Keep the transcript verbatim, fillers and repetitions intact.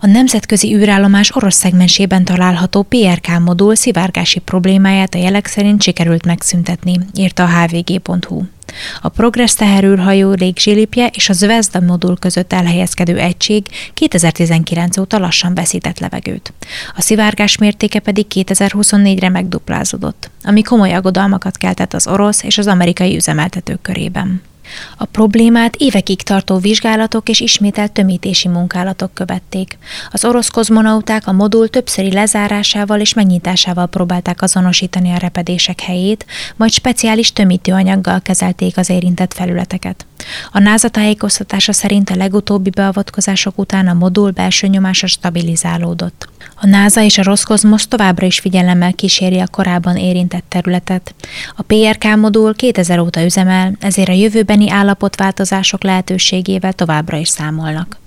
A nemzetközi űrállomás orosz szegmensében található pé er ká modul szivárgási problémáját a jelek szerint sikerült megszüntetni, írta a há vé gé pont hú. A Progress teherűrhajó légzsilipje és a Zvezda modul között elhelyezkedő egység kétezer-tizenkilenc óta lassan veszített levegőt. A szivárgás mértéke pedig kétezer-huszonnégyre megduplázódott, ami komoly aggodalmakat keltett az orosz és az amerikai üzemeltetők körében. A problémát évekig tartó vizsgálatok és ismételt tömítési munkálatok követték. Az orosz kozmonauták a modul többszöri lezárásával és megnyitásával próbálták azonosítani a repedések helyét, majd speciális tömítőanyaggal kezelték az érintett felületeket. A NASA tájékoztatása szerint a legutóbbi beavatkozások után a modul belső nyomása stabilizálódott. A NASA és a Roszkozmosz továbbra is figyelemmel kíséri a korábban érintett területet. A pé er ká modul kétezer óta üzemel, ezért a jövőbeni állapotváltozások lehetőségével továbbra is számolnak.